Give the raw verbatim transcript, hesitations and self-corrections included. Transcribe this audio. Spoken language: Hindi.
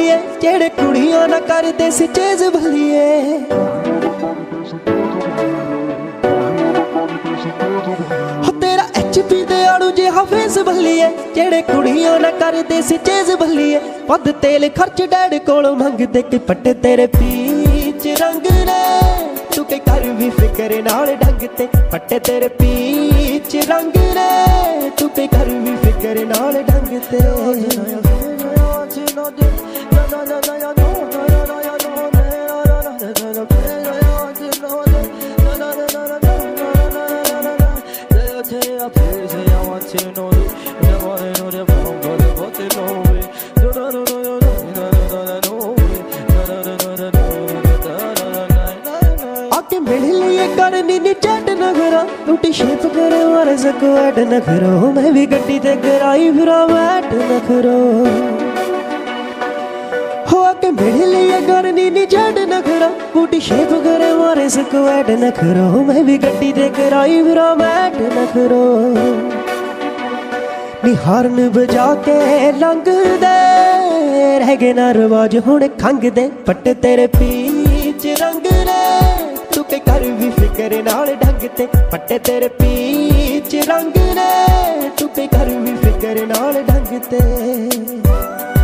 भलिए जेड़े कुड़ियां ना करदे सी चीज भलिए। हो तेरा एच पी दे आड़ू जे हाफिज भलिए जेड़े कुड़ियां ना करदे सी चीज भलिए। वध तेल खर्च डैड कोलों मंगदे कि पट्टे तेरे पीच रंग ने तू के कर भी फिक्र नाल ढंग ते। पट्टे तेरे पीच रंग ने तू के कर भी फिक्र नाल ढंग ते। आके मेरे लिए करनी नी चैट न करा टूटी शेप करे मारे सको ऐड न करो। मैं भी गड्डी ते कराई फिरा बैठ न करो। हो आके मेरे लिए करनी नी चैट न करा टूटी शेप करे मारे सको ऐड न करो। मैं भी गड्डी ते कराई फिरा बैठ न करो। नी हार्न बजा के लंघ दे रह गए ना रवाज हुण खंघ दे। पट्टे तेरे पीच रंग ने तू के कर भी फिक्र नाल ढंग ते। पट्टे तेरे पीच रंग ने तू के कर भी फिक्र नाल ढंग ते।